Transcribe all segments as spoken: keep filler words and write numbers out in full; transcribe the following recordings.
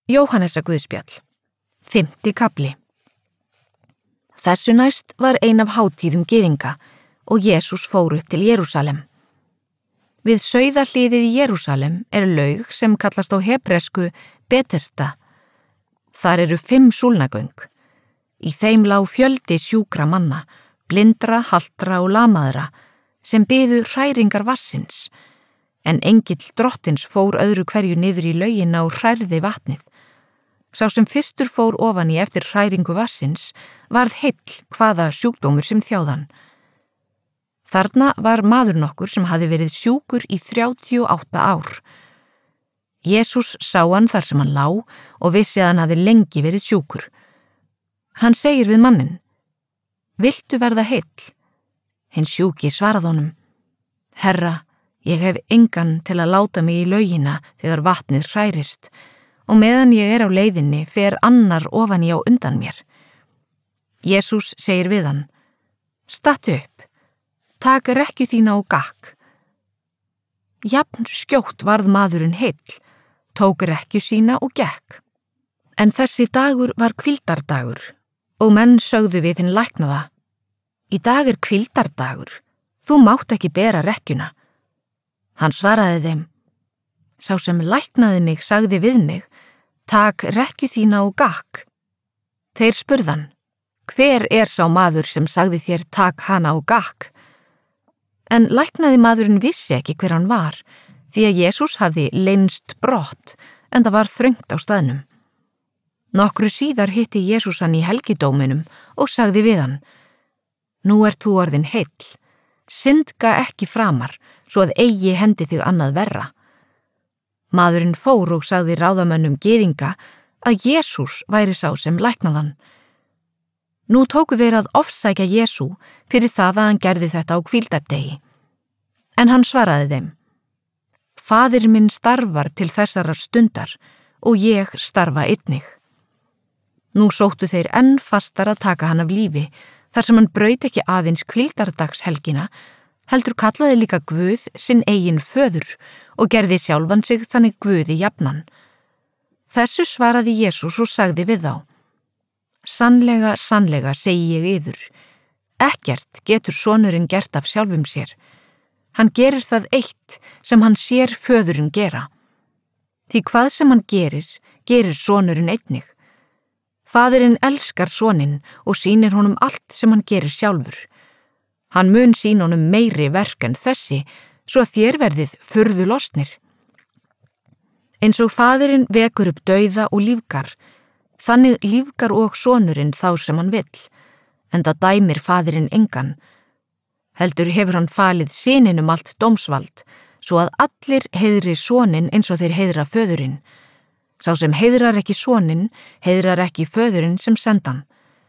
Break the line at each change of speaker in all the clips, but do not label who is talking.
Jóhannesarguðspjall, fimmti kafli. Þessu næst var ein af hátíðum gyðinga og Jesús fór upp til Jerúsalem. Við sauðahliðið í Jerúsalem er laug sem kallast á hebresku Betesda. Þar eru fimm súlnagöng. Í þeim lá fjöldi sjúkra manna, blindra, haltra og lamaðra, sem biðu hræringar vassins, en engill drottins fór öðru hverju niður í laugina og hrærði vatnið. Sá sem fyrstur fór ofan í eftir hræringu vassins varð heill hvaða sjúkdómur sem þjáðan. Þarna var maður nokkur sem hafði verið sjúkur í þrjátíu og átta ár. Jesús sá hann þar sem hann lá og vissi að hann hafði lengi verið sjúkur. Hann segir við manninn: Viltu verða heill? Hinn sjúki svarað honum: Herra, ég hef engan til að láta mig í laugina þegar vatnið hrærist, og meðan ég er á leiðinni fer annar ofan í á undan mér. Jesús segir við hann: Stattu upp, tak rekkju þína og gakk. Jafn skjótt varð maðurinn heill, tók rekkju sína og gekk. En þessi dagur var hvíldardagur, og menn sögðu við hinn læknaða: Í dag er hvíldardagur, þú mátt ekki bera rekkjuna. Hann svaraði þeim: Sá sem læknaði mig sagði við mig: Tak rekkju þína og gakk. Þeir spurðan: Hver er sá maður sem sagði þér tak hana og gakk? En læknaði maðurinn vissi ekki hver hann var, því að Jesús hafði leynst brott, en það var þröngt á staðnum. Nokkru síðar hitti Jesús hann í helgidóminum og sagði við hann: Nú ert þú orðinn heill, syndga ekki framar, svo að eigi hendi þig annað verra. Maðurinn fór og sagði ráðamönnum gyðinga að Jesús væri sá sem læknaðan. Nú tóku þeir að ofsækja Jesú fyrir það að hann gerði þetta á hvíldardegi. En hann svaraði þeim: Faðir minn starfar til þessarar stundar og ég starfa einnig. Nú sóttu þeir enn fastar að taka hann af lífi, þar sem hann braut ekki aðeins hvíldardagshelgina, heldur kallaði líka Guð sinn eigin föður og gerði sjálfan sig þannig Guði jafnan. Þessu svaraði Jesús og sagði við þá: Sannlega, sannlega segi ég yður, ekkert getur sonurinn gert af sjálfum sér. Hann gerir það eitt sem hann sér föðurinn gera. Því hvað sem hann gerir, gerir sonurinn einnig. Faðirinn elskar soninn og sýnir honum allt sem hann gerir sjálfur. Hann mun sýna honum meiri verk en þessi, svo að þér verðið furðu lostnir. Eins og faðirinn vekur upp dauða og lífgar, þannig lífgar og sonurinn þá sem hann vill, enda dæmir faðirinn engan. Heldur hefur hann falið syninum allt dómsvald, svo að allir heiðri soninn eins og þeir heiðra föðurinn. Sá sem heiðrar ekki soninn, heiðrar ekki föðurinn sem sendan.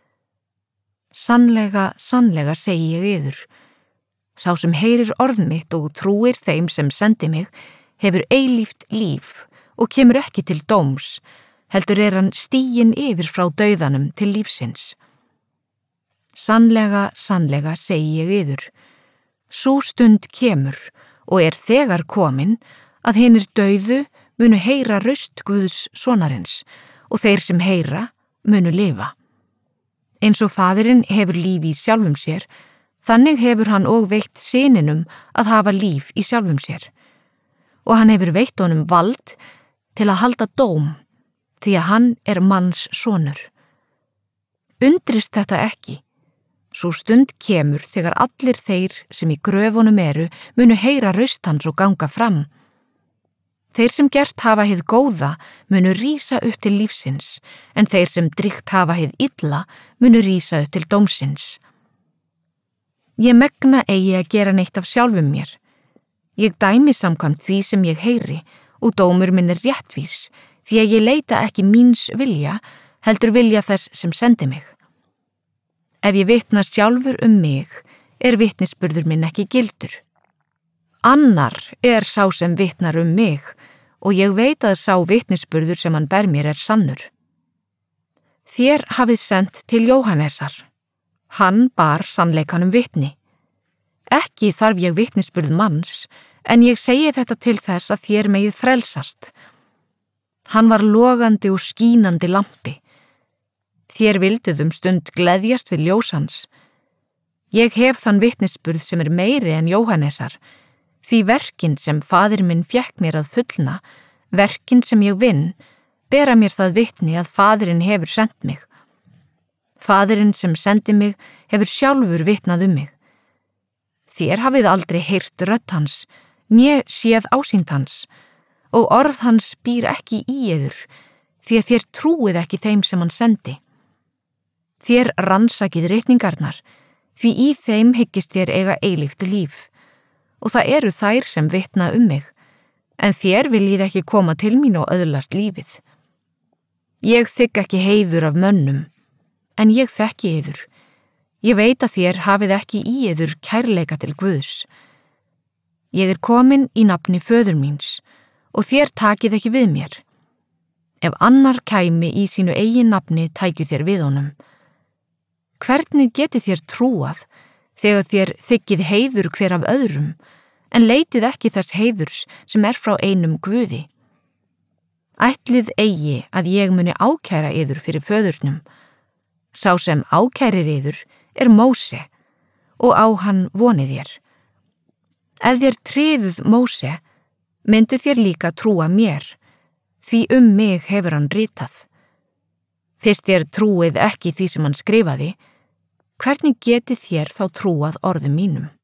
Sannlega, sannlega segi ég yður, sá sem heyrir orð mitt og trúir þeim sem sendi mig, hefur eilíft líf og kemur ekki til dóms, heldur er hann stiginn yfir frá dauðanum til lífsins. Sannlega, sannlega segi ég yður, sú stund kemur og er þegar komin að hinir dauðu munu heyra raust Guðs sonarins og þeir sem heyra munu lifa. Eins og faðirinn hefur líf í sjálfum sér, þannig hefur hann og veitt syninum að hafa líf í sjálfum sér. Og hann hefur veitt honum vald til að halda dóm, því að hann er manns sonur. Undrist þetta ekki. Sú stund kemur þegar allir þeir sem í gröfunum eru munu heyra raust hans og ganga fram. Þeir sem gert hafa hið góða munu rísa upp til lífsins, en þeir sem drygt hafa hið illa munu rísa upp til dómsins. Ég megna eigi að gera neitt af sjálfum mér. Ég dæmi samkvæmt því sem ég heyri, og dómur minn er réttvís, því að ég leita ekki míns vilja, heldur vilja þess sem sendi mig. Ef ég vitna sjálfur um mig, er vitnisburður minn ekki gildur. Annar er sá sem vitnar um mig, og ég veit að sá vitnisburður sem hann ber mér er sannur. Þér hafið sent til Jóhannesar. Hann bar sannleikanum vitni. Ekki þarf ég vitnisburð manns, en ég segi þetta til þess að þér megið frelsast. Hann var logandi og skínandi lampi. Þér vilduð um stund gleðjast við ljós hans. Ég hef þann vitnisburð sem er meiri en Jóhannesar, því verkin sem faðir minn fékk mér að fullna, verkin sem ég vinn, bera mér það vitni að faðirinn hefur sent mig. Faðirinn sem sendi mig hefur sjálfur vitnað um mig. Þér hafið aldrei heyrt rödd hans, né séð ásýnd hans, og orð hans býr ekki í yður, því að þér trúið ekki þeim sem hann sendi. Þér rannsakið ritningarnar, því í þeim hyggist þér eiga eilíft líf, og það eru þær sem vitna um mig, en þér viljið ekki koma til mín og öðlast lífið. Ég þigg ekki heiður af mönnum, en ég þekki yður. Ég veit að þér hafið ekki í yður kærleika til Guðs. Ég er komin í nafni föður míns, og þér takið ekki við mér. Ef annar kæmi í sínu eigin nafni tækju þér við honum. Hvernig getið þér trúað þegar þér þykkið heiður hver af öðrum, en leitið ekki þess heiðurs sem er frá einum Guði? Ætlið eigi að ég muni ákæra yður fyrir föðurnum. Sá sem ákærir yður er Móse, og á hann vonið þér. Ef þér tryðuð Móse, myndu þér líka trúa mér, því um mig hefur hann ritað. Fyrst þér trúið ekki því sem hann skrifaði, hvernig getið þér þá trúað orðum mínum?